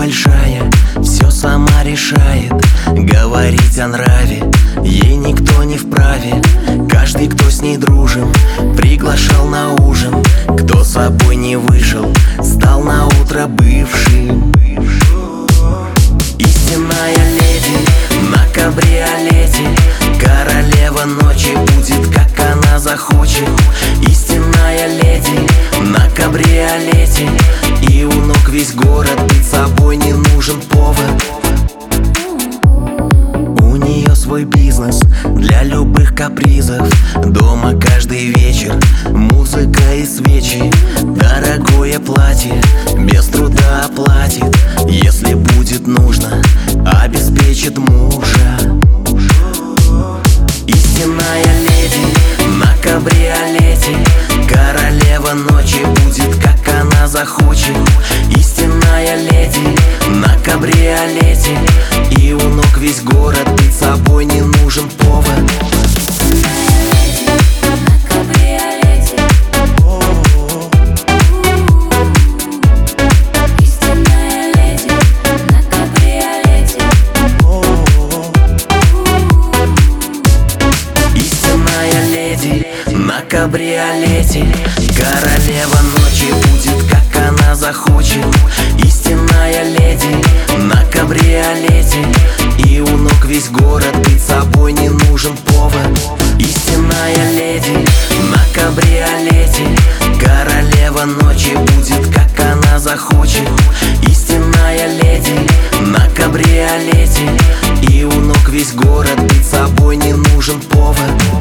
большая, все сама решает. Говорить о нраве ей никто не вправе. Каждый, кто с ней дружен, приглашал на ужин. Кто с собой не вышел, стал на утро бывшим. Истинная леди на кабриолете, королева ночи будет, как она захочет. Истинная леди на кабриолете, и у ног весь город, быть собой не нужен повод. У нее свой бизнес для любых капризов. Дома каждый вечер музыка и свечи. Дорогое платье без труда оплатит. Если будет нужно, обеспечит мужа. Истинная леди на кабриолете, королева ночи будет, как она захочет. Истинная леди на кабриолете, и у ног весь город, быть собой не нужен повод. На кабриолете, королева ночи будет, как она захочет. Истинная леди на кабриолете, и у ног весь город, быть собой не нужен повод. Истинная леди на кабриолете, королева ночи будет, как она захочет. Истинная леди на кабриолете, и у ног весь город, быть собой не нужен повод.